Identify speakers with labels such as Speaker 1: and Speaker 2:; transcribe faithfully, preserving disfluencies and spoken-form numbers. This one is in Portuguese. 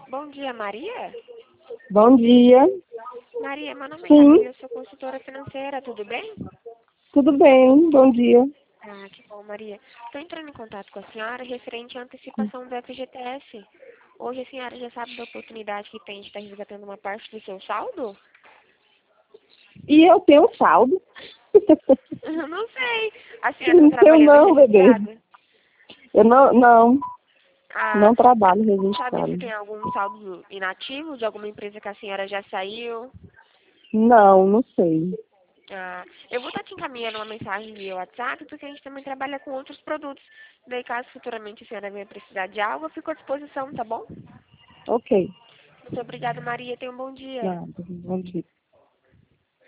Speaker 1: Bom dia, Maria.
Speaker 2: Bom dia.
Speaker 1: Maria, meu nome é
Speaker 2: Sim,
Speaker 1: Camila, eu sou consultora financeira, tudo bem?
Speaker 2: tudo bem. Bom dia.
Speaker 1: Ah, que bom, Maria. Estou entrando em contato com a senhora referente à antecipação do F G T S. Hoje a senhora já sabe da oportunidade que tem de estar resgatando uma parte do seu saldo?
Speaker 2: E eu tenho um saldo.
Speaker 1: Eu não sei. A senhora
Speaker 2: Não
Speaker 1: está
Speaker 2: tenho
Speaker 1: trabalhando
Speaker 2: não, bebê.
Speaker 1: registrada?
Speaker 2: Eu não, não,
Speaker 1: Ah,
Speaker 2: não trabalho
Speaker 1: sabe se
Speaker 2: registrado.
Speaker 1: tem algum saldo inativo de alguma empresa que a senhora já saiu?
Speaker 2: Não, não sei.
Speaker 1: Ah, eu vou estar te encaminhando uma mensagem via WhatsApp, porque a gente também trabalha com outros produtos. Daí, caso futuramente a senhora venha precisar de algo, eu fico à disposição, tá bom?
Speaker 2: Ok.
Speaker 1: Muito obrigada, Maria. Tenha um bom dia.
Speaker 2: Nada. Bom dia.